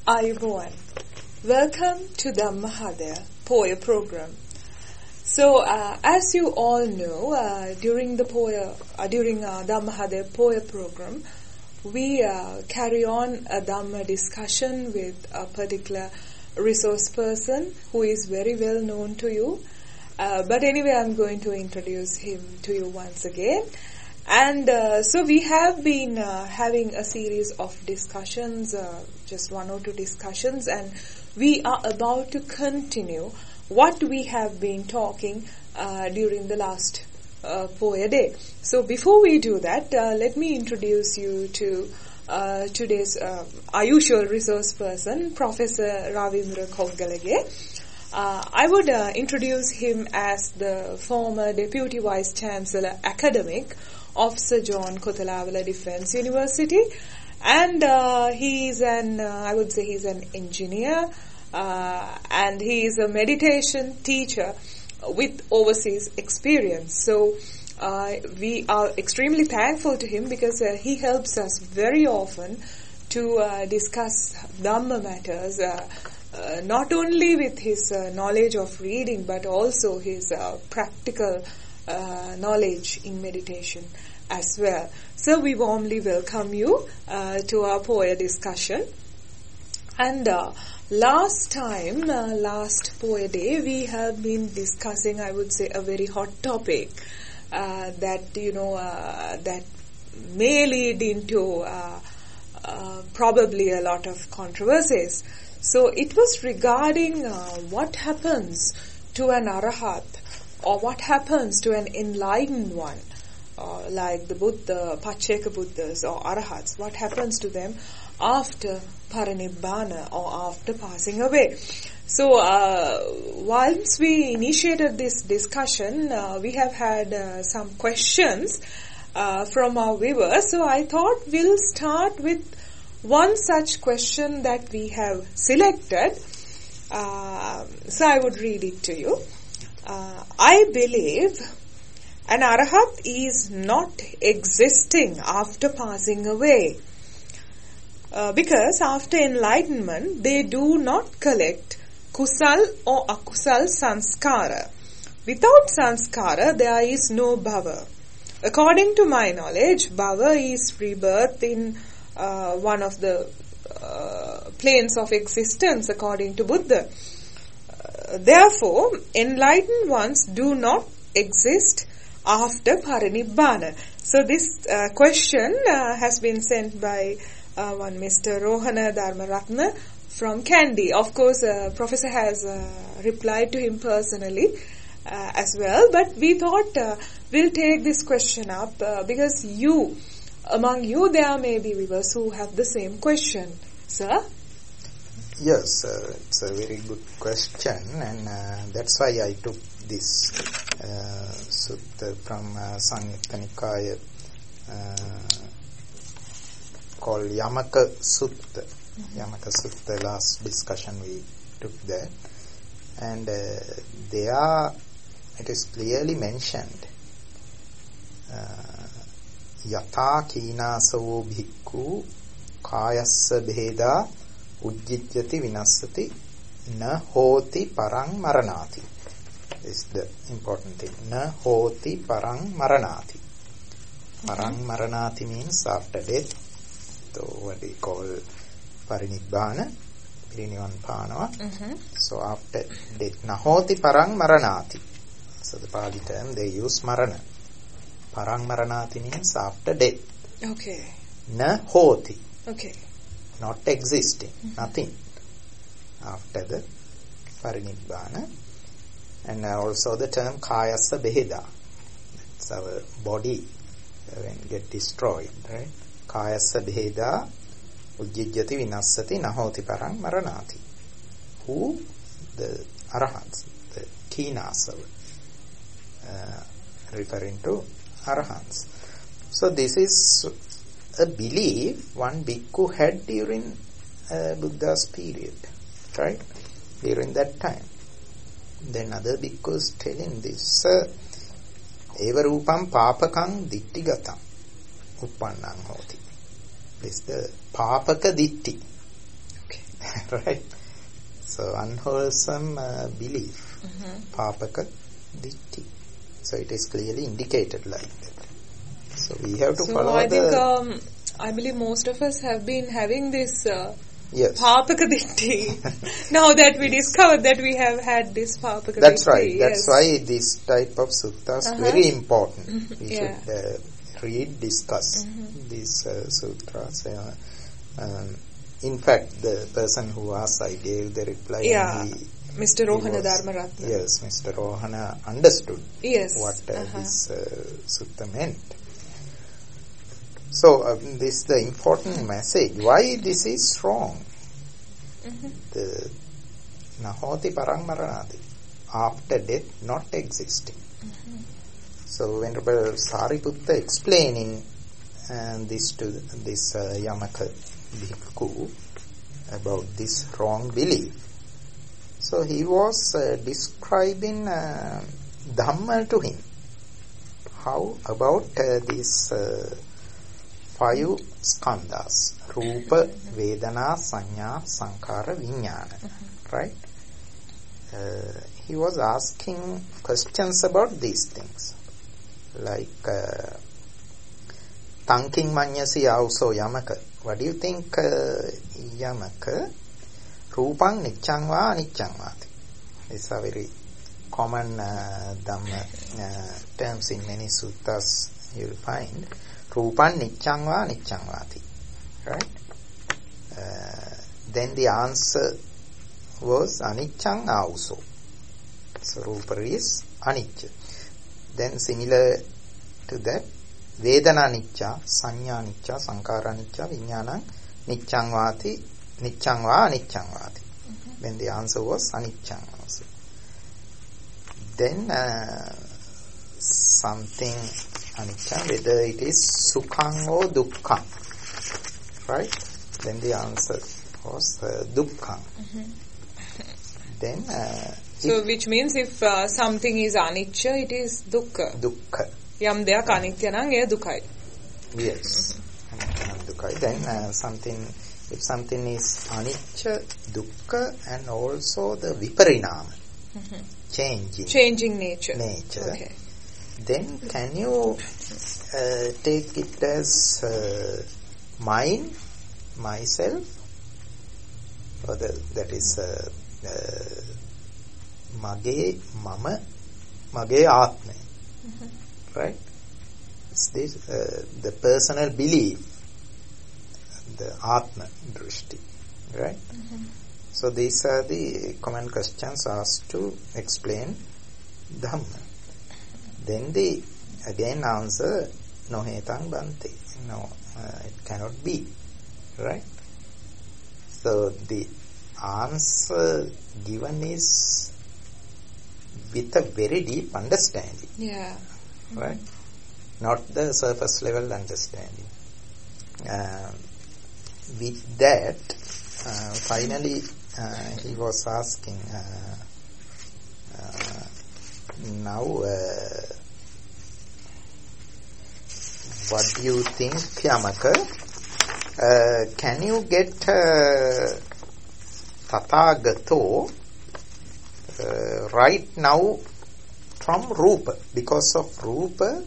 Ayubowan. Welcome to the Mahadaya Poya program. So, as you all know, during the Mahadaya Poya program, we carry on a Dhamma discussion with a particular resource person who is very well known to you. But anyway, I'm going to introduce him to you once again. And so we have been having a series of discussions, just one or two discussions, and we are about to continue what we have been talking during the last Poya day. So before we do that, let me introduce you to today's our usual resource person, Professor Ravindra Koggalage. I would introduce him as the former Deputy Vice Chancellor Academic of Sir John Kothalavala Defence University, and he's an engineer, and he is a meditation teacher with overseas experience. So we are extremely thankful to him because he helps us very often to discuss Dhamma matters, not only with his knowledge of reading but also his practical knowledge in meditation as well. So we warmly welcome you to our Poya discussion. And last Poya day, we have been discussing, I would say, a very hot topic that may lead into probably a lot of controversies. So it was regarding what happens to an arahat, or what happens to an enlightened one, like the Buddha, Pacceka Buddhas or arahats, what happens to them after parinibbana or after passing away. So once we initiated this discussion, we have had some questions from our viewers. So I thought we'll start with one such question that we have selected. So I would read it to you. I believe an arahat is not existing after passing away, because after enlightenment they do not collect kusal or akusal sanskara. Without sanskara there is no bhava. According to my knowledge, bhava is rebirth in one of the planes of existence according to Buddha. Therefore, enlightened ones do not exist after parinibbana. So this question has been sent by one Mr. Rohana Dharmaratna from Kandy. Of course, Professor has replied to him personally as well, but we thought we'll take this question up because among you there may be viewers who have the same question. Sir? Yes, it's a very good question, and that's why I took this sutta from Samyutta Nikaya called Yamaka Sutta. Yamaka Sutta, last discussion we took that, and there it is clearly mentioned Yatha Kinasavo Bhikkhu Kayassa Bheda Ujjijyati Vinassati Na Hoti Parang Maranati. This is the important thing. Na Hoti Parang Maranati. Parang Maranati means after death. So what we call Parinibbana, Pirinivanpana. So after death. Na Hoti Parang Maranati. So the Pali term they use Marana. Parang Maranati means after death. Okay. Na Hoti. Okay. Not existing, nothing after the parinibbana. And also the term kayasa beheda, it's our body when get destroyed, right? Kayasa beheda ujjijyati vinassati nahoti parang maranati. Who? The arahants, the kinasava, referring to arahants. So this is a belief one bhikkhu had during Buddha's period, right? During that time. Then other bhikkhus telling this, eva rupam papakam dittigatam uppannam hoti. This is the papaka ditti. Okay. Right? So unwholesome belief, papaka ditti. So it is clearly indicated like that. So we have to follow I think I believe most of us have been having this yes. papaka ditti. Now that we discovered that we have had this papaka ditti. That's right. Yes. That's why this type of suttas very important. We should read, discuss these sutras. In fact, the person who asked, I gave the reply. Yeah, Mr. Rohana Dharmaratna. Yes, Mr. Rohana understood what this sutta meant. So, this is the important message. Why this is wrong? The nahoti parang maranati. After death, not existing. So, Venerable Sariputta explaining this to this Yamaka Bhikkhu about this wrong belief. So, he was describing Dhamma to him. How about these 5 skandhas, Rupa, Vedana, Sanya, Sankhara, Vijnana, right? He was asking questions about these things, like Tanking Manyasi also Yamaka. What do you think, Yamaka? Rupang Niccang va Aniccang vati. These are very common Dhamma terms in many suttas you will find. Rupan niccang va niccang vati. Right? Then the answer was aniccang also. So rupa is anicca. Then similar to that, vedana nicca, sanya nicca, sankhara nicca, vijnana niccang vati, niccang va aniccang vati. Then the answer was aniccang also. Then something anicca, whether it is sukhang or dukkhang, right? Then the answer was dukkhang. Then so which means if something is anicca, it is dukkha. Dukkha. Yam deyak anicca nang eya dukkai. Yes. Dukkai. Then something, if something is anicca, dukkha, and also the viparinama, changing nature. Okay. Then can you take it as mine, myself, or that is mage, mama, mage atma, right? It's this the personal belief, the atma drishti, right? So these are the common questions asked to explain Dhamma. Then the again answer, no hetang bante. No, it cannot be. Right? So the answer given is with a very deep understanding. Yeah. Right? Not the surface level understanding. With that, finally he was asking now what do you think, Yamaka? Can you get Tathagato right now from Rupa? Because of Rupa,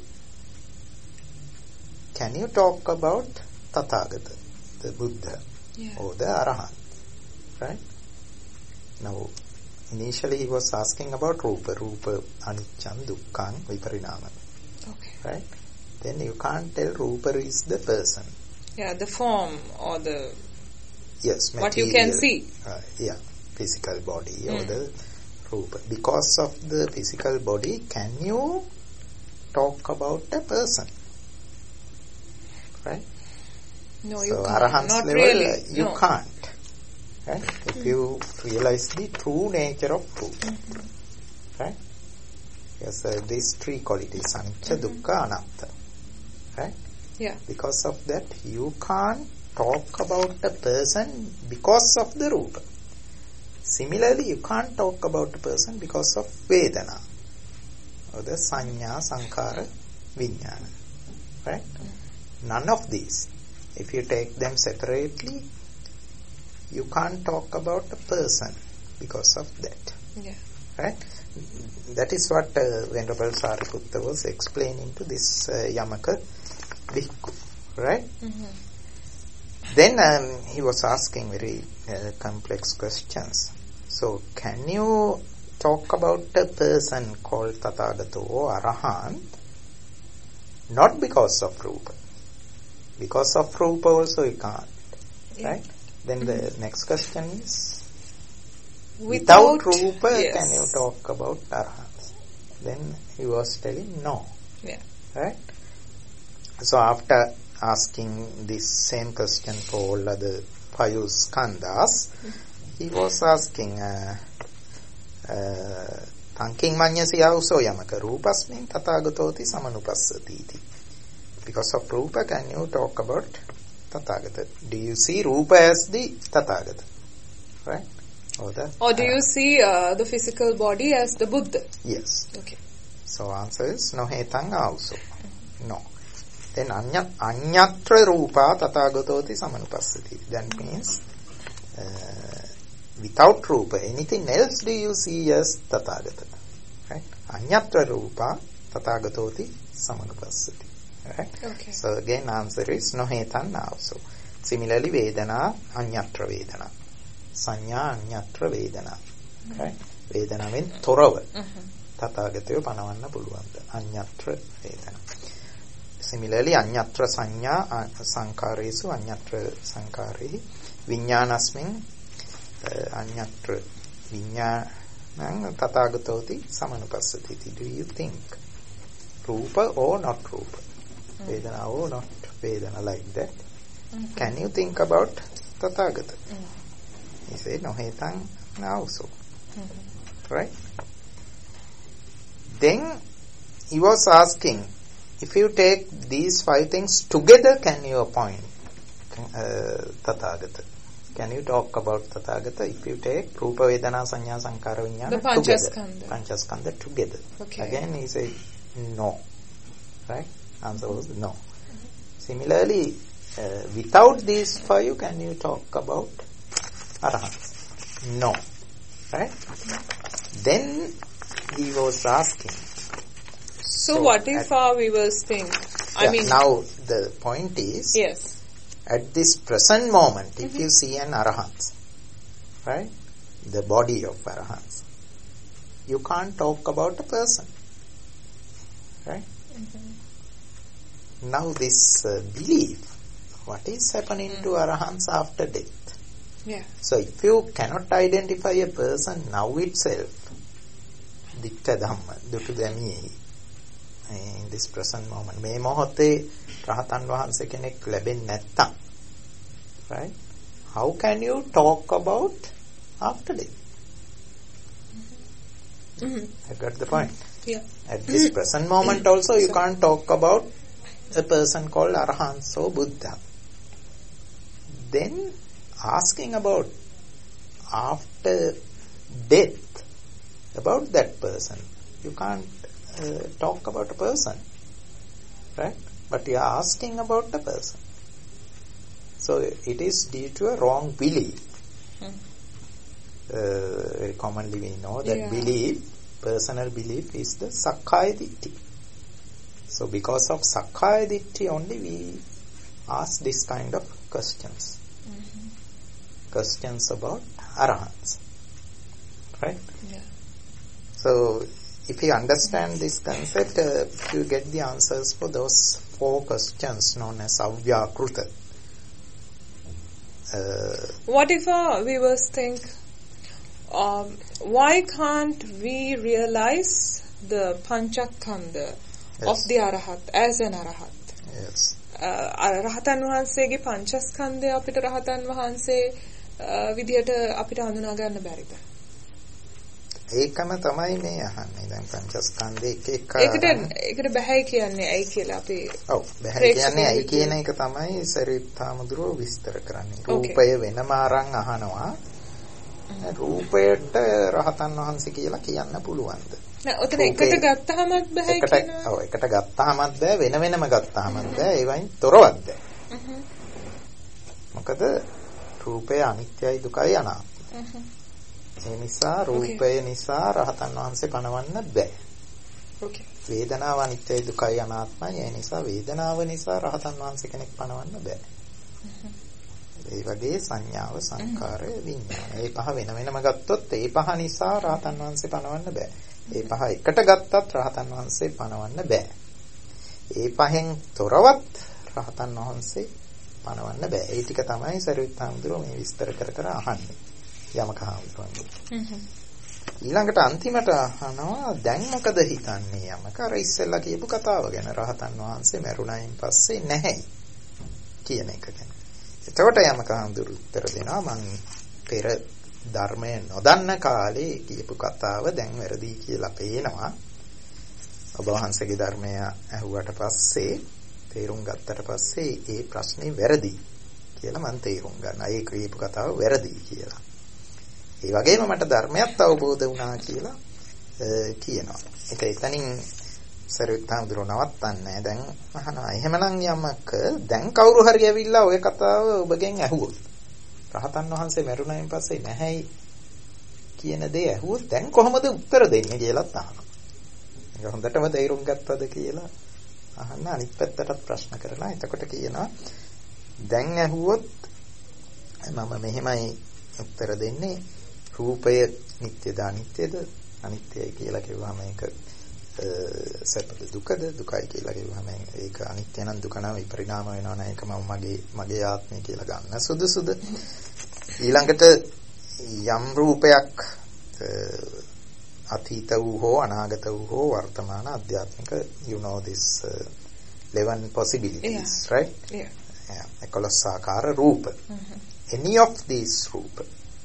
can you talk about Tathagata, the Buddha, or the Arahant? Right? Now, initially he was asking about Rupa, Aniccam, Dukkham, Viparinama. Okay. Right? Then you can't tell Rupa is the person. Yeah, the form or the... Yes, material, what you can see. Physical body or the Rupa. Because of the physical body, can you talk about a person? Right? No, so you can't. Arahant's Not level, really. you can't. Right? If you realize the true nature of truth. Right? Yes, these 3 qualities, anicca, dukkha, anatta. Right? Yeah. Because of that, you can't talk about a person because of the rupa. Similarly, you can't talk about a person because of vedana, or the sanya, sankhara, vijnana. Right? None of these. If you take them separately, you can't talk about a person because of that. Yeah. Right? That is what Venerable Sariputta was explaining to this Yamaka bhikkhu. Right? Then he was asking very complex questions. So, can you talk about a person called Tathagata or Arahant not because of Rupa? Because of Rupa also you can't. Right? Then the next question is, without Rupa, yes. can you talk about Arahants? Then he was telling no. Yeah. Right? So after asking this same question for all other 5 skandhas, he was asking, Tanking manyasya uso yamaka rupasmin tathagatoti samanupassati iti. Because of Rupa, can you talk about Tathagata? Do you see Rupa as the Tathagata? Right? Or do you see the physical body as the Buddha? Yes. Okay. So answer is no hetang also. No. Then anyatra rupa tathagatoti samanupassati. That means without rupa, anything else do you see as Tathagata? Right? Anyatra rupa tathagatoti samanupassati. Right? Okay. So again answer is no hetan also. Similarly vedana anyatra vedana. Sanya anyatra vedana. Right? Vedana means thorava. Tathagatayo panavanna puluwanda. Anyatra vedana. Similarly anyatra sanya sankaresu anyatra sankare viññānasmin anyatra viññānang tathagatoti samanupassati. Do you think Rupa or not Rupa? Vedana or not Vedana, like that? Can you think about Tathagata? He said, no hetang also. Right? Then he was asking, if you take these 5 things together, can you appoint Tathagata? Can you talk about Tathagata if you take Rupa, Vedana, Sanya, Sankara, Viññāna the Panchaskandha? Panchaskandha together. Okay. Again he said no. Right? Answer was no. Similarly, without these 5, can you talk about Arahants? No. Right? Then he was asking. So what if our viewers think? Now the point is, yes, at this present moment, if you see an Arahant, right, the body of Arahants, you can't talk about a person, right? Now this belief, what is happening to Arahants after death? Yeah. So if you cannot identify a person now itself, ditta dhamma, dutu damiyehi, in this present moment, මේ මොහොතේ රහතන් වහන්සේ කෙනෙක් ලැබෙන්නේ නැත්තම්, right? How can you talk about after death? I got the point. Yeah. At this present moment also you can't talk about a person called Arahants or Buddha. Then asking about after death, about that person, you can't talk about a person, right? But you are asking about the person. So it is due to a wrong belief. Very commonly we know that belief, personal belief, is the Sakkaya Ditthi. So because of Sakkaya Ditthi only we ask this kind of questions. Questions about Arahants. Right? Yeah. So if you understand this concept, you get the answers for those 4 questions known as Avyakruta. What if our viewers think, why can't we realize the Panchaskandha of the Arahat as an Arahat? Yes. රහතන් වහන්සේගේ පංචස්කන්ධය අපිට රහතන් වහන්සේ විදියට අපිට හඳුනා ගන්න බැරිද? ඒකම තමයි මේ අහන්නේ. දැන් පංචස්කන්ධේ එක ඒකට බැහැයි කියන්නේ ඇයි කියලා අපි ඔව් බැහැයි කියන්නේ ඇයි කියන එක තමයි සරිත්තාමුදුරෝ විස්තර කරන්නේ. රූපය වෙනම අරන් අහනවා. රූපයට රහතන් වහන්සේ කියලා කියන්න පුළුවන්ද? නෑ ඔතන එකට ගත්තාමත් බැහැයි කියනවා. ඔව් එකට ගත්තාමත් බෑ වෙන වෙනම ගත්තාමත් බෑ ඒවයින් තොරවත් බෑ. මොකද රූපය අනිත්‍යයි දුකයි අනාත්මයි. ඒ නිසා රූපය නිසා රහතන් වහන්සේ පණවන්න බෑ. වේදනාව අනිත්‍යයි දුකයි අනාත්මයි. ඒ නිසා වේදනාව නිසා රහතන් වහන්සේ කෙනෙක් පණවන්න බෑ. ඒ වගේ සංඥාව සංකාරය විඥාන. ඒ පහ වෙන වෙනම ගත්තොත් ඒ පහ නිසා රහතන් වහන්සේ පණවන්න බෑ. ඒ පහ එකට ගත්තත් රහතන් වහන්සේ පණවන්න බෑ. ඒ පහෙන් තොරවත් රහතන් වහන්සේ පණවන්න බෑ. ඒ ටික තමයි සරියුත් හාමුදුරුවෝ මේ විස්තර කර කර අහන්නේ. යමක හාමුදුරුවෝ. ඊළඟට අන්තිමට අහනවා දැන් මොකද හිතන්නේ යමක අර ඉස්සෙල්ලා කියපු කතාව ගැන රහතන් වහන්සේ මරුණයින් පස්සේ නැහැ කියන එක ගැන. එතකොට යමක හාමුදුරුවෝ උත්තර දෙනවා මම පෙර ධර්මය නොදන්න කාලේ කියපු කතාව දැන් වැරදි කියලා පේනවා. ඔබ වහන්සේගේ ධර්මය අහුවට පස්සේ තේරුම් ගත්තට පස්සේ ඒ ප්‍රශ්නේ වැරදි කියලා මම තේරුම් ගන්නවා. ඒ කියපු කතාව වැරදි කියලා. ඒ වගේම මට ධර්මයක් අවබෝධ වුණා කියලා කියනවා. ඒක එතනින් සරියුත් හාමුදුරුවෝ නවත්තන්නේ දැන් අහනවා. එහෙමනම් යමක දැන් කවුරු හරි ඇවිල්ලා ওই කතාව ඔබගෙන් ඇහුවොත් රහතන් වහන්සේ මරුණයින් පස්සේ නැහැයි කියන දේ ඇහුවොත් දැන් කොහොමද උත්තර දෙන්නේ කියලාත් අහනවා. ඒක හොඳටම තේරුම් ගත්තද කියලා අහන්න අනිත් පැත්තටත් ප්‍රශ්න කරලා එතකොට කියනවා දැන් ඇහුවොත් මම මෙහෙමයි උත්තර දෙන්නේ රූපය නිට්ටයද අනිත්‍යද අනිත්‍යයි කියලා කිව්වම ඒක සැපද දුකද දුකයි කියලා කිව්වම ඒක අනිත්‍ය නම් දුක නම් විපරිණාම වෙනවා නේද ඒක මගේ ආත්මය කියලා ගන්න සුදුසුද ඊළඟට යම් රූපයක් අතීත වූ හෝ අනාගත වූ හෝ වර්තමාන අධ්‍යාත්මික you know this 11 possibilities right yeah 11 ආකාර රූප any of these රූප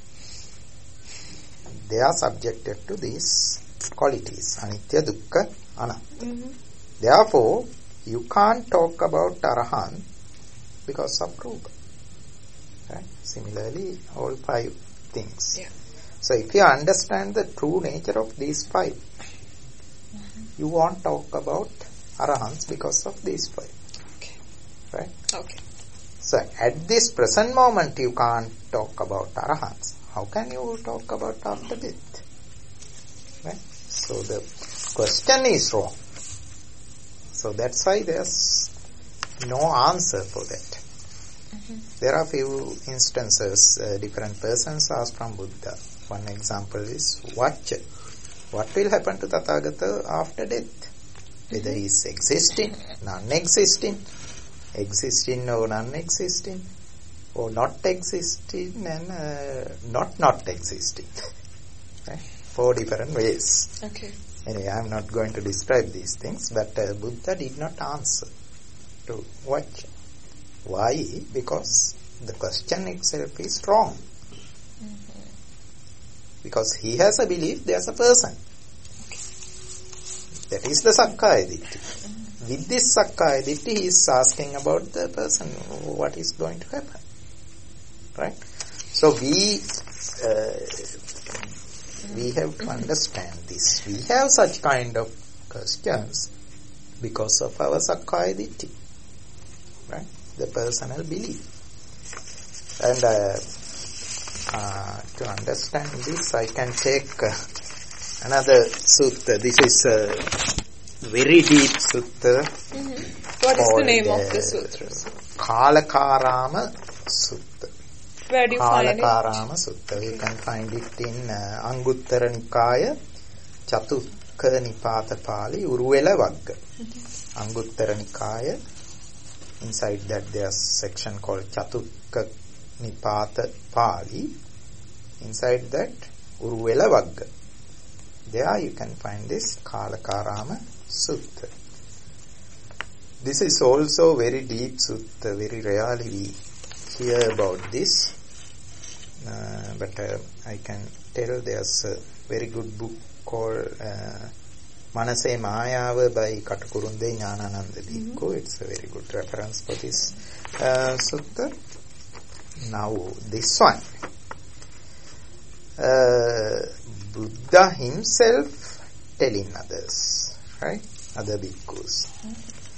they are subjected to these qualities anitya dukkha anatta therefore you can't talk about arahant because of rupa right similarly all 5 things so if you understand the true nature of these 5 you won't talk about arahants because of these 5 right so at this present moment you can't talk about arahants how can you talk about after death right so the question is wrong so that's why there's no answer for that there are few instances different persons asked from Buddha one example is what will happen to Tathagata after death whether he is existing non-existing existing or non-existing or not existing and not existing right? 4 different ways anyway I am not going to describe these things but Buddha did not answer to what why because the question itself is wrong because he has a belief there's a person that is the Sakkaya Ditthi with this Sakkaya Ditthi he is asking about the person what is going to happen right so we have to understand this we have such kind of questions because of our Sakkaya Ditthi right the personal belief and to understand this I can take another sutta this is a very deep sutta what is the name of the sutra Kalakarama Sutta where do you find it Kalakarama Sutta you can find it in Anguttara Nikaya Chatukka Nipata Pali Uruwela Vagga Anguttara Nikaya inside that there's section called Chatukka Nipata Pali inside that Uruwela Vagga there you can find this Kalakarama Sutta this is also very deep sutta very rarely we hear about this but I can tell there's a very good book called Manase Mayava by Katakurunde Jnanananda Bhikkhu it's a very good reference for this sutta now this one Buddha himself telling others right other bhikkhus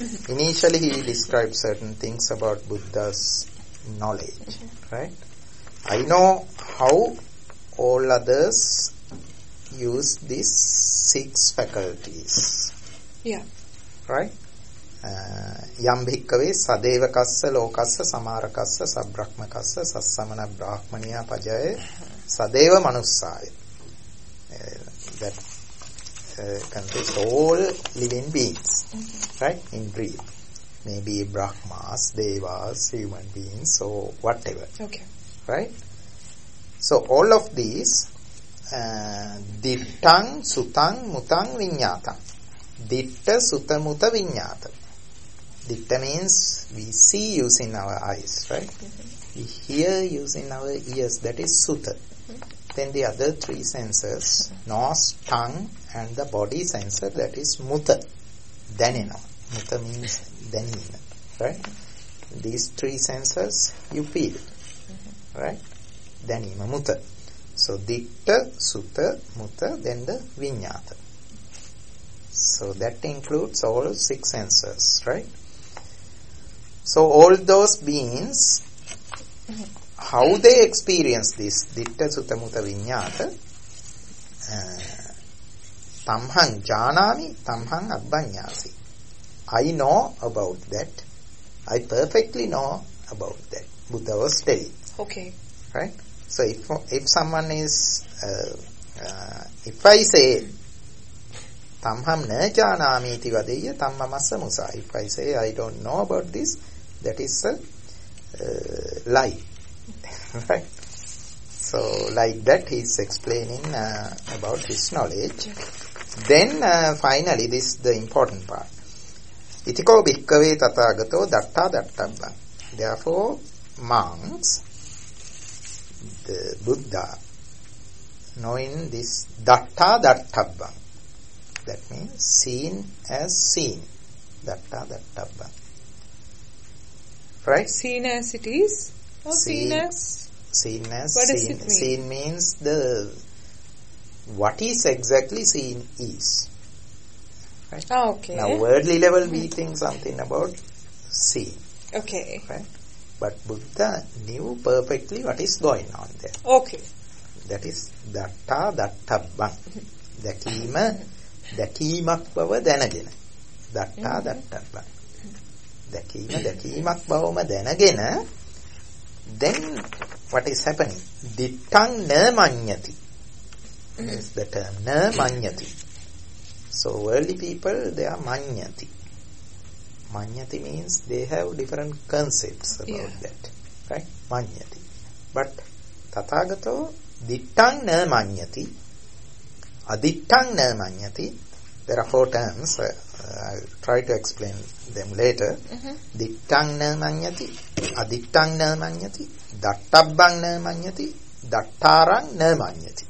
initially he described certain things about Buddha's knowledge right I know how all others use these 6 faculties. Yeah. Right? Yam bhikkave sadevakassa lokassa samarakassa sabbrahmakassa sassamana brahmaniya pajaya sadeva manussaya. That contains all living beings, right? In brief. Maybe brahmas, devas, human beings, or whatever. Okay. Right? So all of these, dittang, sutang, mutang, vinyatang. Ditta, sutta, muta, vinyata. Ditta means we see using our eyes, right? We hear using our ears, that is sutta. Then the other 3 senses, nose, tongue, and the body sensor, that is muta. Danina. Muta means danina, right? These 3 senses you feel, right? Danima, muta. So ditta, sutta, muta, then the vinyata. So that includes all 6 senses, right? So all those beings, how they experience this ditta, sutta, muta, vinyata, tamhang janami, tamhang abbanyasi. I know about that. I perfectly know about that. Buddha was telling. Okay. Right? So if someone is, if I say, tamham na janami iti vadeya tammamassa musa. If I say I don't know about this, that is a lie. Right? So like that he is explaining about his knowledge. Then finally this is the important part. Itiko bhikkave tathagato datta dattabba. Therefore monks, the Buddha, knowing this datta dattabba, that means seen as seen. Datta dattabba. Right? Seen as it is? Or seen as? Seen as what seen. Does it mean? Seen means what is exactly seen is. Right? Oh, okay. Now worldly level we think something about seeing. Okay. Right? But Buddha knew perfectly what is going on there. Okay. That is datta dattabbang. Dakimak bava danagena. Datta dattabbang. Dakimak bavama danagena. Then what is happening? Dittang na manyati. Is the term na manyati. So worldly people, they are manyati. Manyati means they have different concepts about that. Right? Manyati. But Tathagato dittang na manyati. Adittang na manyati. There are 4 terms. I'll try to explain them later. Dittang na manyati. Adittang na manyati. Dattabbang na manyati. Dattarang na manyati.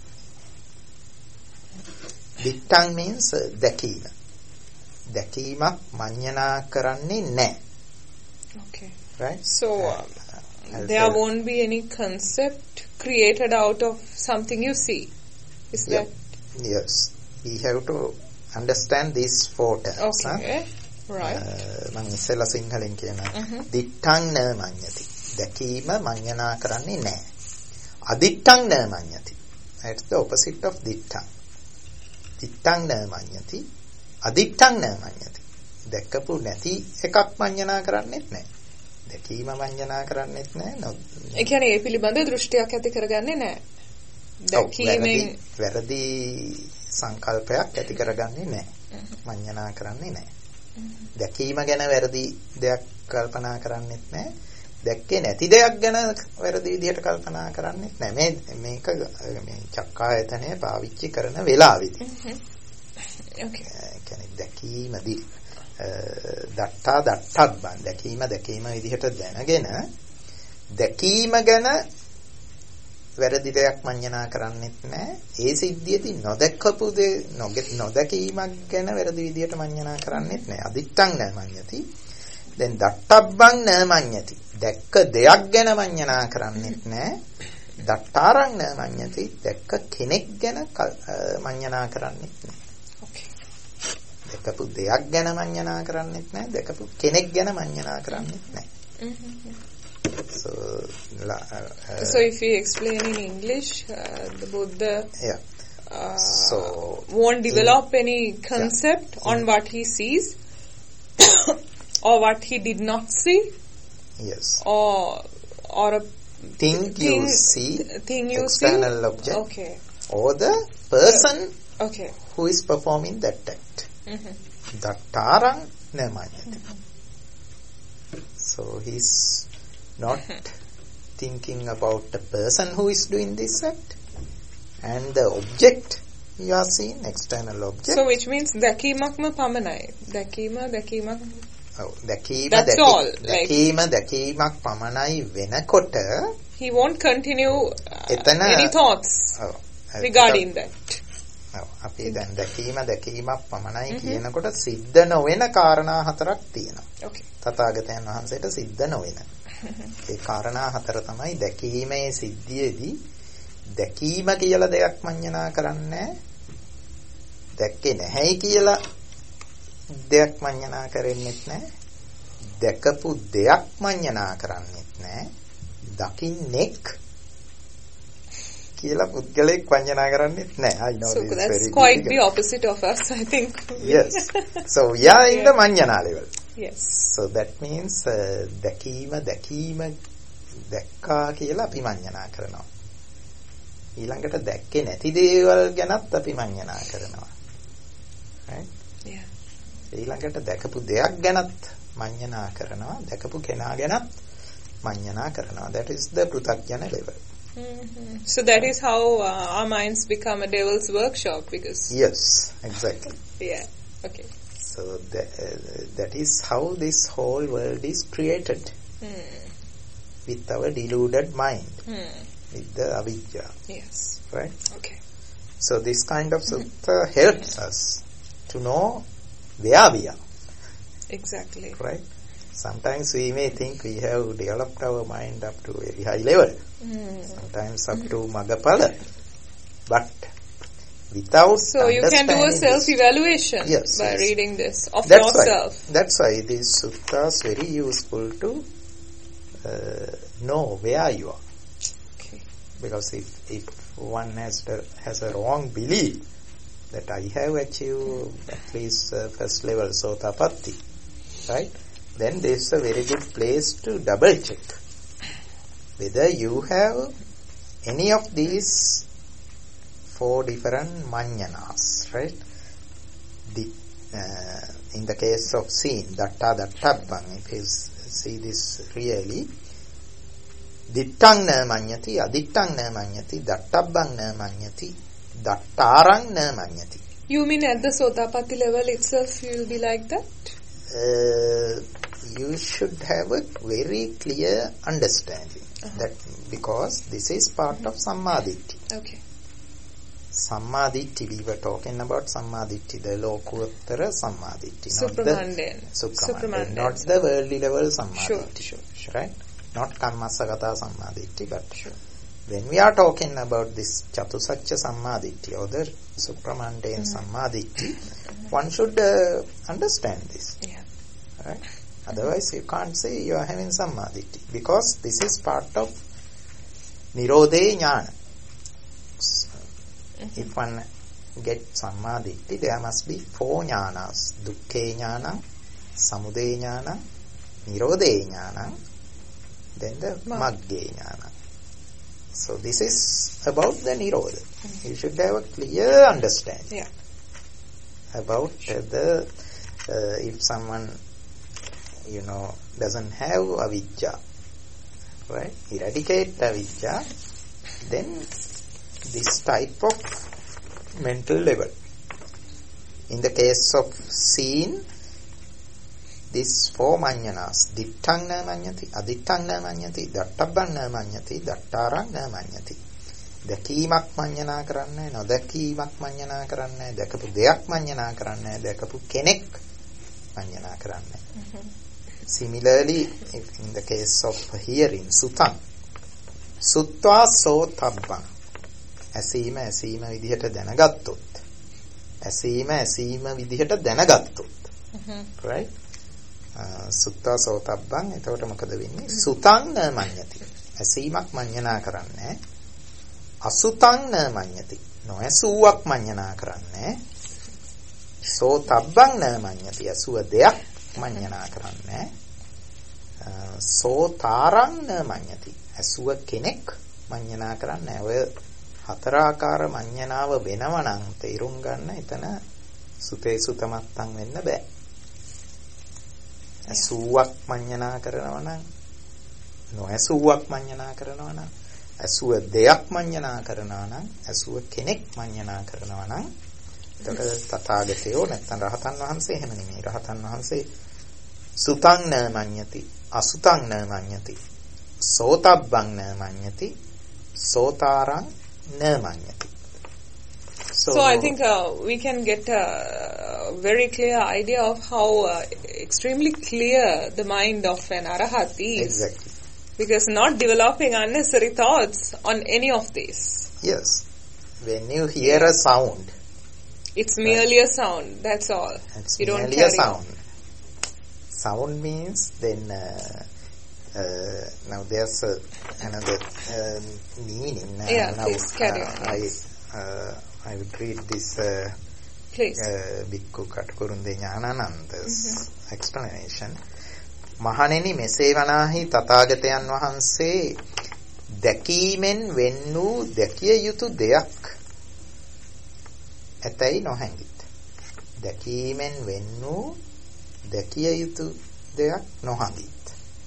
Dittang means dakima. Dakimak manyana karanne ne. Okay. Right? So there won't be any concept created out of something you see. Is that? Yes. We have to understand these 4 terms. Okay. Right. මම ඉස්සෙල්ලා සිංහලෙන් කියනවා. දිත්තං න මඤ්ඤති. දැකීම මඤ්ඤනා කරන්නේ නැහැ. අදිත්තං න මඤ්ඤති. That's the opposite of dittang. Dittang na manyati. Adittang na manyati. දැක්කපු නැති එකක් මඤ්ඤනා කරන්නේත් නැහැ. දැකීම මඤ්ඤනා කරන්නේත් නැහැ. ඒ කියන්නේ ඒ පිළිබඳ දෘෂ්ටියක් ඇති කරගන්නේ නැහැ. දැකීමෙන් වැරදි සංකල්පයක් ඇති කරගන්නේ නැහැ. මඤ්ඤනා කරන්නේ නැහැ. දැකීම ගැන වැරදි දෙයක් කල්පනා කරන්නේත් නැහැ. දැක්කේ නැති දෙයක් ගැන වැරදි විදිහට කල්පනා කරන්නේත් නැහැ. මේක මේ චක්කායතනය පාවිච්චි කරන වෙලාවෙදී. Okay. කියන්නේ දැකීමදී දත්තා දත්තබ්බන් දැකීම විදිහට දැනගෙන දැකීම ගැන වැරදි දෙයක් මඤ්ඤනා කරන්නේත් නැහැ. ඒ සිද්ධියදී නොදැක්කපු දේ නොදැකීමක් ගැන වැරදි විදිහට මඤ්ඤනා කරන්නේත් නැහැ. අදිත්තං න මඤ්ඤති. දැන් දත්තබ්බං න මඤ්ඤති. දැක්ක දෙයක් ගැන මඤ්ඤනා කරන්නේත් නැහැ. දත්තාරං න මඤ්ඤති. දැක්ක කෙනෙක් ගැන මඤ්ඤනා කරන්නේත් නැහැ. Okay. දැකපු දෙයක් ගැන මඤ්ඤනා කරන්නේත් නැහැ. දැකපු කෙනෙක් ගැන මඤ්ඤනා කරන්නේත් නැහැ. So if we explain in English, the Buddha won't develop any concept on what he sees or what he did not see. Yes. Or a thing you see, external object, okay, or the person okay, who is performing that act. Dattarang na manyati. So he's not thinking about the person who is doing this act and the object you are seeing, external object. So which means dakimakma pamanai. Dakimak. That's all. Dakimak pamanai venakota. He won't continue any thoughts regarding that. අපි දැන් දැකීමක් පමණයි කියනකොට සිද්ධ නොවන කාරණා හතරක් තියෙනවා. Okay. තථාගතයන් වහන්සේට සිද්ධ නොවන. ඒ කාරණා හතර තමයි දැකීමේ සිද්ධියේදී දැකීම කියලා දෙයක් මඤ්ඤණා කරන්නේ දැක්කේ නැහැයි කියලා දෙයක් මඤ්ඤණා කරෙන්නෙත් නැහැ. දැකපු දෙයක් මඤ්ඤණා කරන්නෙත් නැහැ. දකින්නෙක් කියලා පුද්ගලෙක් වඤ්ඤණා කරන්නෙත් නැහැ. I know so this that's very quite difficult. the opposite of us, I think. Yes. So we are in the මඤ්ඤණා level. Yes. So that means දැකීම දැක්කා කියලා අපි මඤ්ඤණා කරනවා. ඊළඟට දැක්කේ නැති දේවල් ගැනත් අපි මඤ්ඤණා කරනවා. Right? Yeah. ඊළඟට දැකපු දෙයක් ගැනත් මඤ්ඤණා කරනවා. දැකපු කෙනා ගැනත් මඤ්ඤණා කරනවා. That is the පෘථග්ජන level. So that is how our minds become a devil's workshop, because Yes, exactly. Yeah. Okay. So that is how this whole world is created. With our deluded mind. With the avidya. Yes. Right? Okay. So this kind of sutta helps us to know where we are. Exactly. Right? Sometimes we may think we have developed our mind up to a very high level. Sometimes up to Magapala. But without so you can do a self-evaluation by reading this of yourself. That's why these suttas very useful to know where you are. Okay. Because if one has a wrong belief that I have achieved at least first level Sotapatti, right? Then this is a very good place to double check whether you have any of these 4 different manyanas, right? In the case of seeing, dattabang, if you see this really, dittang na manyati, adittang na manyati, dattabang na manyati, dattarang na manyati. You mean at the Sotapatti level itself you will be like that? You should have a very clear understanding that because this is part of Sammaditthi. Okay. Sammaditthi, we were talking about Sammaditthi, the Lokuttara Sammaditthi. Supramundane. Not the worldly level Sammaditthi. Sure. Right? Not Kammasagata Sammaditthi, but sure. When we are talking about this Chatusacca Sammaditthi or the supramundane Sammaditthi, one should understand this. Yeah. Right? Otherwise you can't say you are having Sammaditthi, because this is part of Nirodhe Jnana. If one gets Sammaditthi, there must be 4 jnanas: Dukkhe Jnana, Samudaya Jnana, Nirodhe Jnana, then the Magge Jnana. So this is about the Nirodha. You should have a clear understanding about if someone doesn't have avidya, right? Eradicate avidya, then this type of mental level. In the case of seeing, these 4 manyanas, dittang na manyati, adittang na manyati, dattabang na manyati, dattarang na manyati. දැකීමක් මඤ්ඤණා කරන්නේ, නොදැකීමක් මඤ්ඤණා කරන්නේ, දැකපු දෙයක් මඤ්ඤණා කරන්නේ, දැකපු කෙනෙක් මඤ්ඤණා කරන්නේ. Similarly, in the case of hearing, sutang, sutva sotabbang, ඇසීම විදිහට දැනගත්තොත්, ඇසීම විදිහට දැනගත්තොත්, right? සුත්තා සෝතබ්බං. එතකොට මොකද වෙන්නේ? සුතං න මඤ්ඤති. ඇසීමක් මඤ්ඤණා කරන්නේ. අසුතං න මඤ්ඤති. නොඇසුවක් මඤ්ඤණා කරන්නේ. සෝතබ්බං න මඤ්ඤති. ඇසුව දෙයක් මඤ්ඤණා කරන්නේ. සෝතාරං න මඤ්ඤති. ඇසුව කෙනෙක් මඤ්ඤණා කරන්නේ. ඔය හතර ආකාර මඤ්ඤණාව වෙනව නම් තේරුම් ගන්න එතන සුතේ සුතමත්තන් වෙන්න බෑ. ඇසුවක් මඤ්ඤණා කරනවා නම් නොඇසුවක් මඤ්ඤණා කරනවා නම් ඇසුව දෙයක් මඤ්ඤණා කරනවා නම් ඇසුව කෙනෙක් මඤ්ඤණා කරනවා නම් එතකොට තථාගතයෝ නැත්නම් රහතන් වහන්සේ එහෙම නෙමෙයි. රහතන් වහන්සේ සුතං න මඤ්ඤති අසුතං න මඤ්ඤති සෝතබ්බං න මඤ්ඤති සෝතාරං න මඤ්ඤති. So I think we can get a very clear idea of how extremely clear the mind of an arahat is. Exactly. Because not developing unnecessary thoughts on any of these. Yes. When you hear a sound, it's merely a sound, that's all. It's you don't merely a sound. Sound means then now there's another meaning. Yeah, now, please carry on. I would read this please. Bhikkhu Katukurunde Jnanananda's explanation. මහණෙනි මෙසේ වනාහි තථාගතයන් වහන්සේ දැකීමෙන් වෙන් වූ දැකිය යුතු දෙයක් ඇතැයි නොහැඟිත්. දැකීමෙන් වෙන් වූ දැකිය යුතු දෙයක් නොහැඟිත්.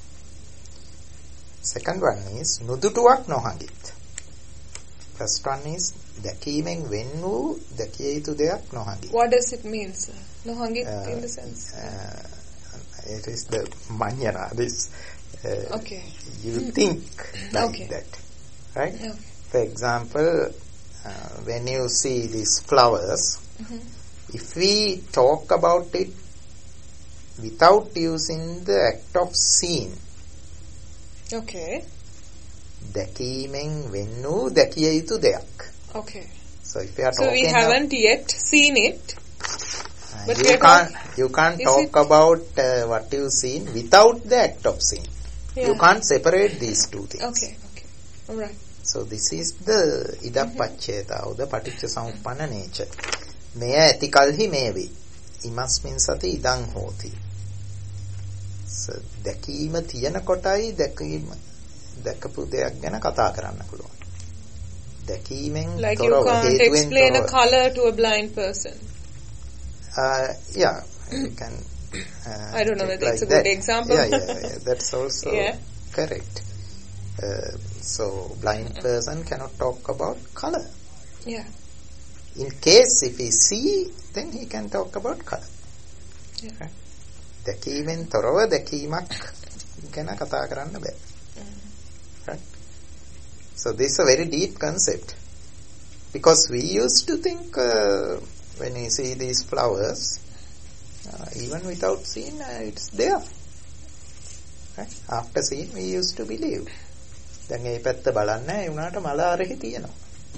Second one is නුදුටුවක් නොහැඟිත්. First one is දැකීමෙන් වෙන් වූ දැකිය යුතු දෙයක් නොහැඟිත්. What does it mean, sir? නොහැඟිත් in the sense? It is the manyana. This okay. You think like okay. that, right? Okay. For example, when you see these flowers, if we talk about it without using the act of seeing, okay. දැකීමෙන් වෙන් වූ දැකිය යුතු දෙයක්. Okay. So if we are so talking, we haven't yet seen it. But you can't talk about what you seen without the act of seeing. Yeah. You can't separate these two things. Okay. All right. So this is the idappacceta or the paticca samuppanna nature. මෙය ඇති කල්හි මේ වේ. ඉමස්මින් සති ඉදං හෝති. So දැකීම තියෙන කොටයි දැකපු දෙයක් ගැන කතා කරන්න පුළුවන්. දැකීමෙන් like you can't explain a color to a blind person. Yeah, you can. I don't know whether like it's a good that. example. Yeah. That's also correct. So blind person cannot talk about color. Yeah. In case if he see, then he can talk about color. Yeah. Right? දැකීමෙන් තොරව දැකීමක් ගැන කතා කරන්න බෑ. Right? So this is a very deep concept. Because we used to think when we see these flowers, even without seeing, it's there. Right? After seeing, we used to believe. දැන් මේ පැත්ත බලන්න ඒ උනාට මල අරහි තියෙනවා.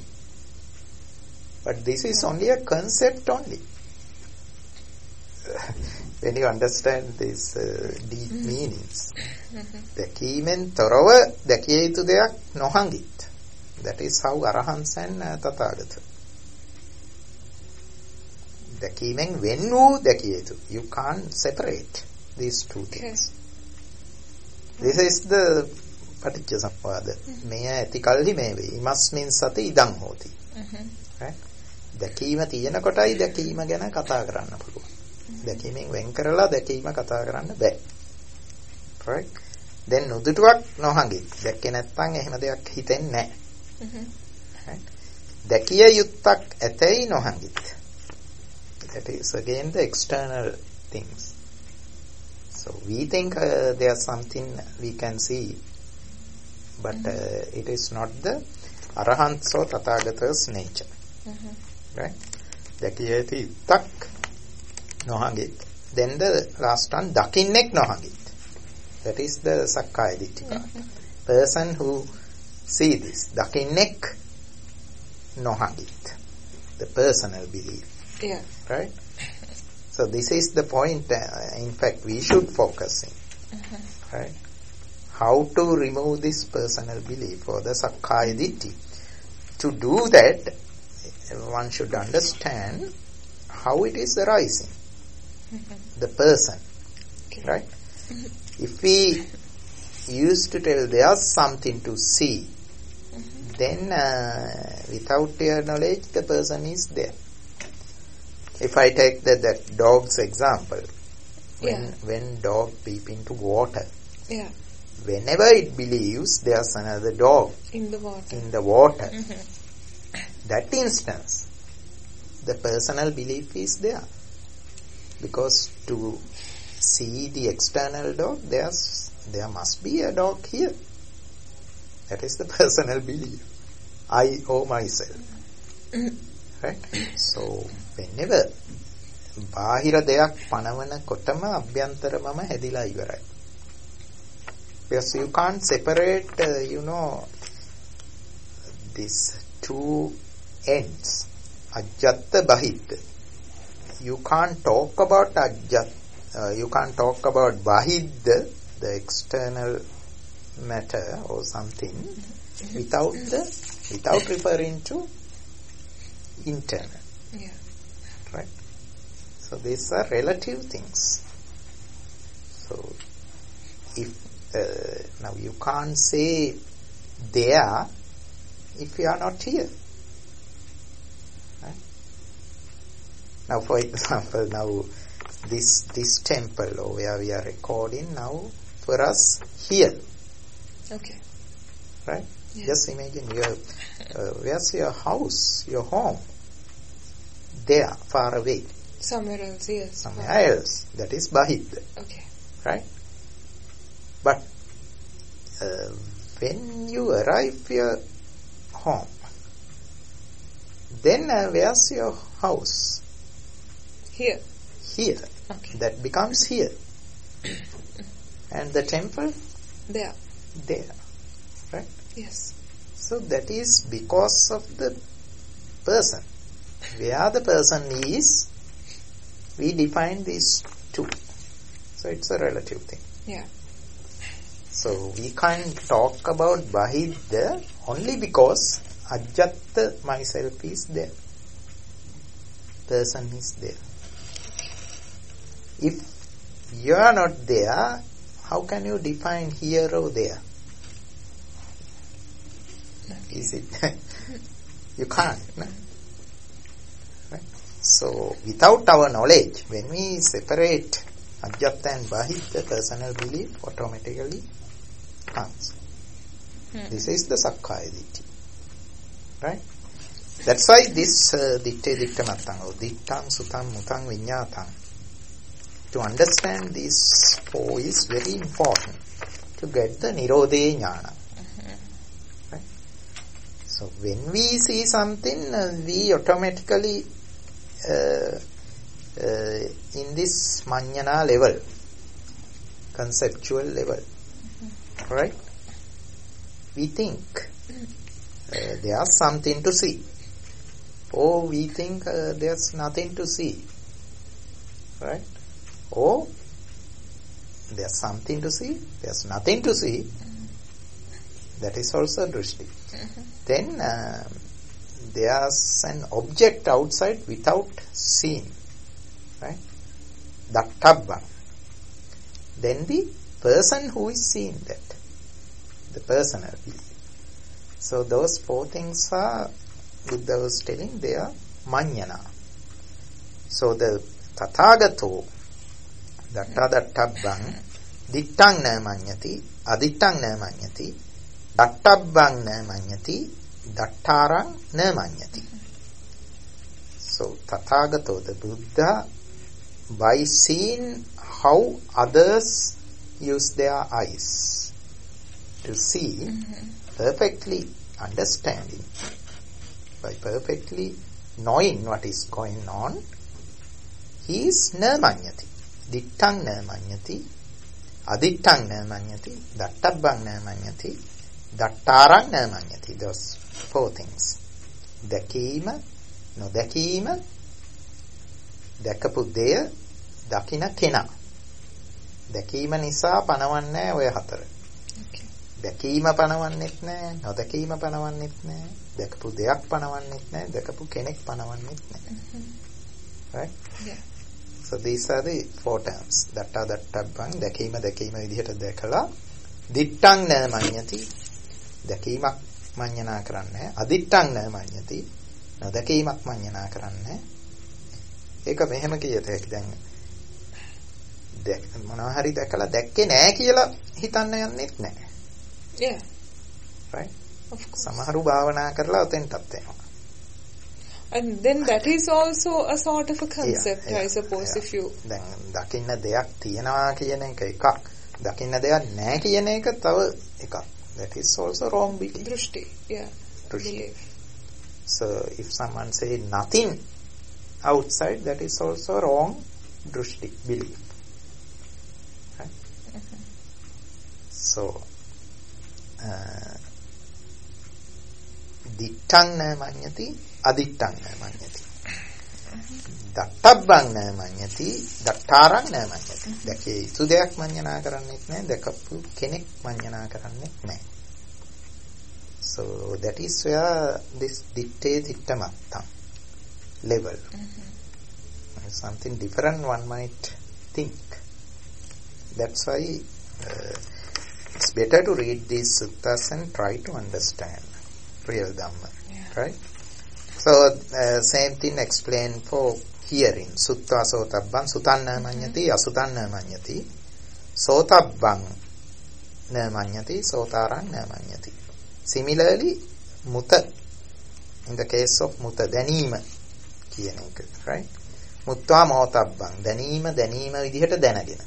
But this is only a concept only. When you understand these deep meanings, දැකීමෙන් තොරව දැකිය යුතු දෙයක් නොහඟිත්. That is how arahants and tathagata. දැකීමෙන් වෙන් වූ දැකිය යුතු. You can't separate these two things. This is the paticca samuppada. මෙය ඇති කල්හි මේ වේ. ඉමස්මින් සති ඉදං හෝති. Right? දැකීම තියෙන කොටයි දැකීම ගැන කතා කරන්න පුළුවන්. දැකීමෙන් වෙන් කරලා දැකීම කතා කරන්න බෑ. Right? Then නුදුටුවක් නොහඟිත්. දැක්කේ නැත්නම් එහෙම දෙයක් හිතෙන්නේ නැහැ. Right? දැකිය යුත්තක් ඇතැයි නොහඟිත්. That is again the external things. So we think there's something we can see, but it is not the arahants or tathagata's nature. Right? දැකිය යුත්තක් නොහඟිත්. Then the last one, dakinnek nohangit. That is the Sakkaya Ditthika. Person who see this, dakinnek nohangit. The personal belief. Yeah. Right? So this is the point, in fact, we should focus in. Right? How to remove this personal belief or the Sakkaya Ditthi. To do that, one should understand how it is arising. The person. Right? If we used to tell there's something to see, then without your knowledge, the person is there. If I take that dog's example, when dog peep into water, whenever it believes there's another dog in the water, that instance, the personal belief is there. Because to see the external dog, there must be a dog here. That is the personal belief. I owe myself. Right? So, whenever බාහිර දෙයක් පනවනකොටම අභ්‍යන්තර මම හැදිලා ඉවරයි. Because you can't separate, these two ends, ajjatta bahitta. You can't talk about you can't talk about bahitta, the external matter or something, without referring to internal. Right? So these are relative things. So if now you can't say there if you are not here. Right? Now for example, now this temple or where we are recording now for us here. Okay. Right? Yeah. Just imagine where's your house, your home? There, far away. Somewhere else, yes. Somewhere else. That is Bahiddha. Okay. Right? But when you arrive your home, then where's your house? Here. Here. Okay. That becomes here. And the temple? There. There. Right? Yes. So that is because of the person. Where the person is, we define these two. So it's a relative thing. Yeah. So we can't talk about Bahiddha only because Ajjatta myself is there. Person is there. If you are not there, how can you define here or there? Okay. Is it? You can't. No? Right? So without our knowledge, when we separate Ajjatta and Bahiddha, personal belief automatically comes. This is the Sakkaya Ditthi. Right? That's why this Ditte Ditta Mattang or Dittam Suttam Muttam Viññātam, to understand these four is very important to get the Nirodhe Jnana. Right? So when we see something, we automatically in this Manjana level, conceptual level, right? We think there's something to see. Or we think there's nothing to see. Right? Or there's something to see, there's nothing to see. That is also drishti. Then there's an object outside without seeing. Right? Dattabba. Then the person who is seeing that. The personal belief. So those four things are, Buddha was telling, they are Manjana. So the Tathagato, Dattabbang, Dittang na Manjati, Adittang na Manjati, Dattabbang na Manjati, Dattarang na Manjati. So Tathagato, the Buddha, by seeing how others use their eyes to see, perfectly understanding, by perfectly knowing what is going on, he is na manjati. Dittang na manjati, adittang na manjati, dattabbang na manjati, dattarang na manjati. Those four things. Dakīma, nodakīma, dakapu deya, දකින කෙනා. දැකීම නිසා පණවන්නේ ඔය හතර. Okay. දැකීම පණවන්නෙත් නැහැ, නොදැකීම පණවන්නෙත් නැහැ, දැකපු දෙයක් පණවන්නෙත් නැහැ, දැකපු කෙනෙක් පණවන්නෙත් නැහැ. Right? Yeah. So these are the four terms. දට්ඨබ්බං දැකීම විදිහට දැකලා දිත්තං න මඤ්ඤති දැකීමක් මඤ්ඤණා කරන්නේ අදිත්තං න මඤ්ඤති නොදැකීමක් මඤ්ඤණා කරන්නේ ඒක මෙහෙම කියත හැකි දැන් මොනවා හරි දැකලා දැක්කේ නැහැ කියලා හිතන්න යන්නෙත් නැහැ. Yeah. Right? Of course. සමහරු භාවනා කරලා ඔතෙන්ටත් එනවා. And then that is also a sort of a concept, Yeah, I suppose, yeah. if you... දැන් දකින්න දෙයක් තියනවා කියන එක එකක්. දකින්න දෙයක් නැහැ කියන එක තව එකක්. That is also wrong belief. Drushti, yeah. Drushti. Belief. So if someone say nothing outside, that is also wrong drushti, belief. Right? So dittang na manyati adittang na manyati දට්ඨබ්බං න මඤ්ඤති දට්ඨාරං න මඤ්ඤති දැකේ යුතු දෙයක් මඤ්ඤණා කරන්නේත් නැහැ දැකපු කෙනෙක් මඤ්ඤණා කරන්නේත් නැහැ. So that is where this ditta-mattam level something different one might think. That's why it's better to read these suttas and try to understand real Dhamma. Yeah. Right? So same thing explained for hearing. Sutta sotabbang sutanna manyati asutanna manyati sotabbang na manyati sotarang na manyati. Similarly mutta, in the case of mutta danima කියන එක, right? මුත්වා මොතබ්බං දැනීම විදිහට දැනගෙන.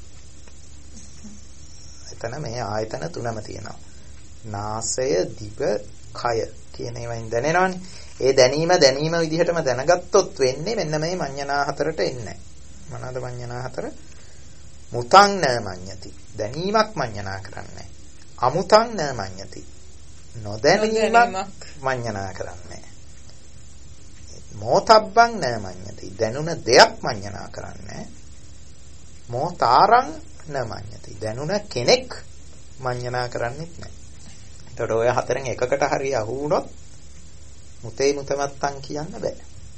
එතන මේ ආයතන තුනම තියෙනවා. නාසය දිව කය කියන ඒවායින් දැනෙනවනේ. ඒ දැනීම විදිහටම දැනගත්තොත් වෙන්නේ මෙන්න මේ මඤ්ඤණා හතරට එන්නේ. මොනවාද මඤ්ඤණා හතර? මුතං න මඤ්ඤති. දැනීමක් මඤ්ඤණා කරන්නේ. අමුතං න මඤ්ඤති. නොදැනීමක් මඤ්ඤණා කරන්නේ. මොතබ්බං න මඤ්ඤති. දැනුණ දෙයක් මඤ්ඤණා කරන්නේ. මොතාරං න මඤ්ඤති. දැනුණ කෙනෙක් මඤ්ඤණා කරන්නේත් නැහැ. එතකොට ඔය හතරෙන් එකකට හරිය අහු වුණොත් මුතේ මුතමත්තන් කියන්න බෑ.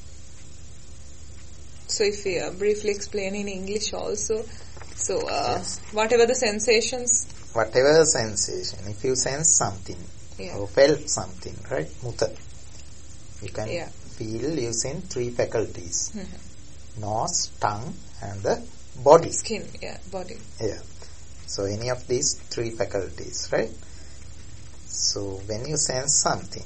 So if we briefly explain in English also, so yes. whatever the sensations, if you sense something or felt something, right? Muta. You can feel using three faculties. Nose, tongue and the body. Skin, body. Yeah. So any of these three faculties, right? So when you sense something,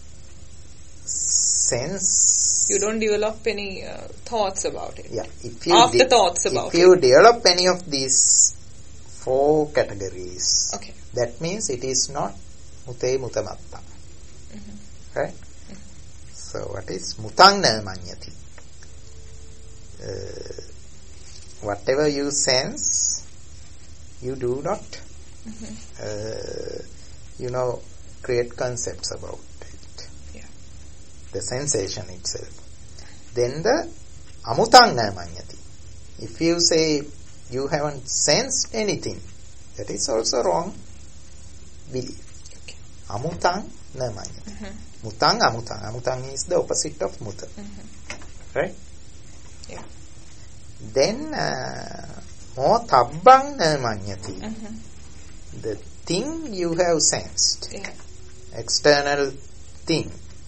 you don't develop any thoughts about it. Yeah. If you develop any of these four categories, okay, that means it is not mute mutamatta. Right? So what is mutang na manyati? Whatever you sense, you do not create concepts about the sensation itself. Then the amutang na manyati. If you say you haven't sensed anything, that is also wrong belief. Okay. Amutang na manyati. Mutang amutang. Amutang is the opposite of muta. Right? Yeah. Then mo tabbang na manyati. The thing you have sensed. Yeah. External thing.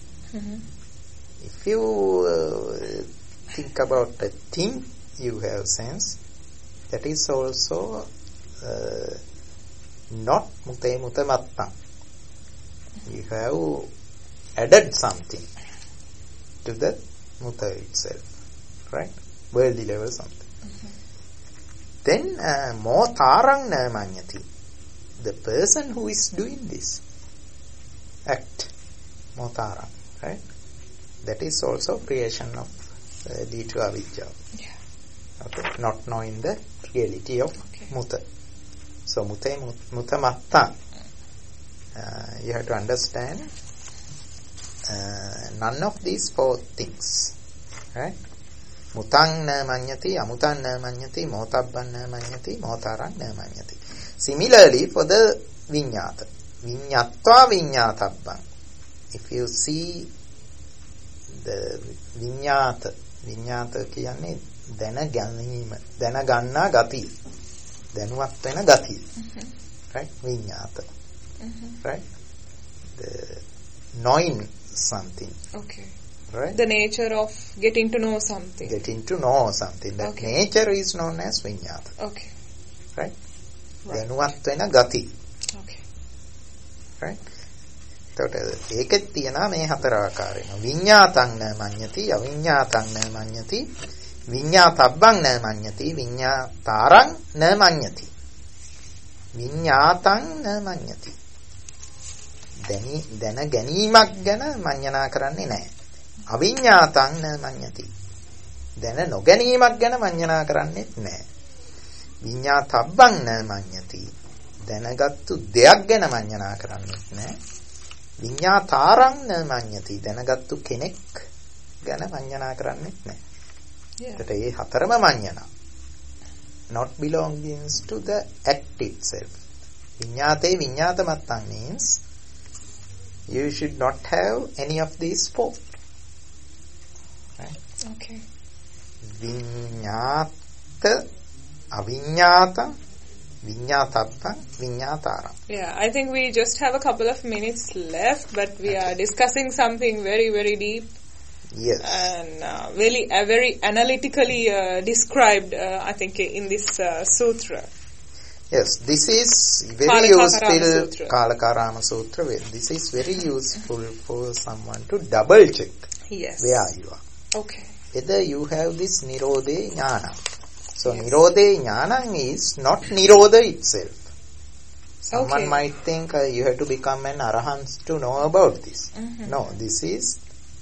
If you think about the thing you have sensed, that is also not mute mutamatta. You have added something to the mutta itself, right? Worldly level something. Then mo tarang na manyati. The person who is doing this act, mo tarang. Right? That is also creation of due to avijja. Yeah. Okay. Not knowing the reality of muta. So mutamatta. You have to understand none of these four things. Right? Mutang na manyati, amutan na manyati, motabban na manyati, motaran na manyati. Similarly, for the vinyata. Vinyatva vinyatabban. If you see the vinyata කියන්නේ දැනගැනීම, දැනගන්නා ගතිය. දැනුවත් වෙන ගතිය. Right? Vinyata. Right? The knowing something. Okay. Right? The nature of getting to know something. Getting to know something. That Okay. nature is known as vinyata. Okay. Right? Right. දැනුවත් වෙන ගතිය. Okay. Right? එතකොට ඒකෙත් තියෙනවා මේ හතර ආකාරයෙන්. විඤ්ඤාතං න මඤ්ඤති, අවිඤ්ඤාතං න මඤ්ඤති, විඤ්ඤාතබ්බං න මඤ්ඤති, විඤ්ඤාතාරං න මඤ්ඤති. විඤ්ඤාතං න මඤ්ඤති. දැන ගැනීමක් ගැන මඤ්ඤණා කරන්නේ නැහැ. අවිඤ්ඤාතං න මඤ්ඤති. දැන නොගැනීමක් ගැන මඤ්ඤණා කරන්නේත් නැහැ. විඤ්ඤාතබ්බං න මඤ්ඤති. දැනගත්තු දෙයක් ගැන මඤ්ඤණා කරන්නේත් නැහැ. විඤ්ඤාතාරං න මඤ්ඤති. දැනගත්තු කෙනෙක් ගැන මඤ්ඤණා කරන්නේත් නැහැ. ඒකට මේ හතරම මඤ්ඤණා. Not belongs to the act itself. Vinyate vinyatamattang means you should not have any of these four. Right? Okay. Vinyata, avinyata, vinyatabba, vinyatara. Yeah, I think we just have a couple of minutes left, but we are discussing something very, very deep. Yes. And very analytically described, I think, in this sutra. Yes, this is very Kalakakarama useful. Sutra. Kalakarama Sutra. This is very useful for someone to double check Yes. where you are. Okay. Whether you have this Nirodhe Jnana. So, Yes. Nirodhe Jnana is not Nirodha itself. Someone Okay. might think you have to become an Arahant to know about this. No, this is,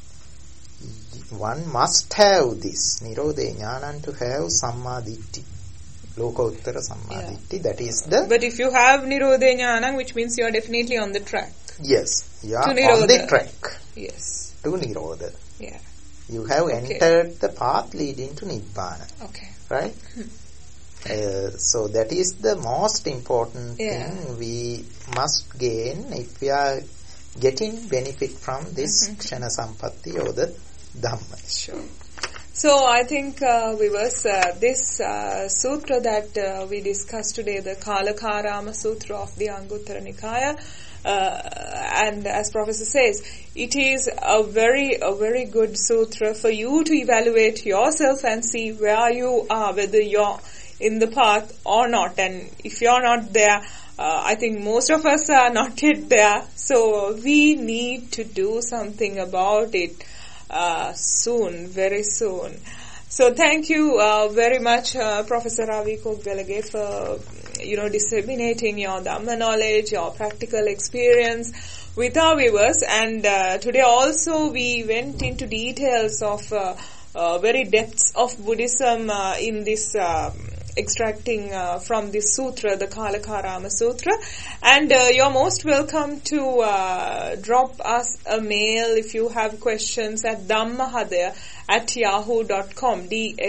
one must have this Nirodhe Jnana to have Samma Ditti. Lokottara Samma Ditti. That is the... But if you have Nirodhe Jnana, which means you are definitely on the track. Yes, you are To on Nirodha. the track Yes. to Nirodha. Yeah. You have entered the path leading to Nibbana. Okay. Right? So that is the most important Yeah. thing we must gain if we are getting benefit from this Kshana Sampatti or the Dhamma. Sure. So I think viewers, this sutra that we discussed today, the Kalakarama Sutra of the Anguttara Nikaya, and as Professor says, it is a very good sutra for you to evaluate yourself and see where you are, whether you're in the path or not. And if you're not there, I think most of us are not yet there. So we need to do something about it soon, very soon. So thank you very much, Professor Ravi Kokvelage, for disseminating your Dhamma knowledge, your practical experience with our viewers. And today also we went into details of very depths of Buddhism in this extracting from this sutra, the Kalakarama Sutra. And you're most welcome to drop us a mail if you have questions at dhammahadaya@yahoo.com,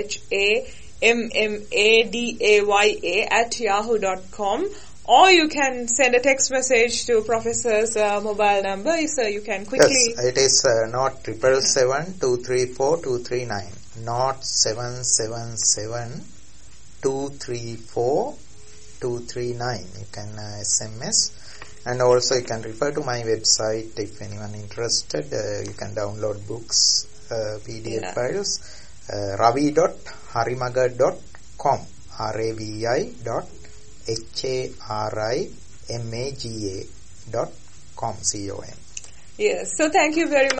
dhammammadaya@yahoo.com. Or you can send a text message to Professor's mobile number. So you can quickly... Yes, it is not 777-234-239, not 777-234-239. You can SMS, and also you can refer to my website if anyone interested. You can download books, PDF files, ravi.harimaga.com, ravi.harimaga.com, com. Yes, so thank you very much.